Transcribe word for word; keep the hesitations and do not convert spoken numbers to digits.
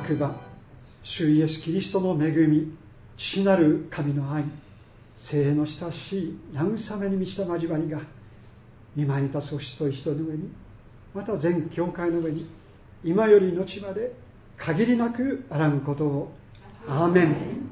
くば主イエスキリストの恵み、父なる神の愛、聖霊の親しい慰めに満ちた交わりが、御前に立つお一人一人の上に、また全教会の上に、今より後まで限りなくあらんことを。アーメン。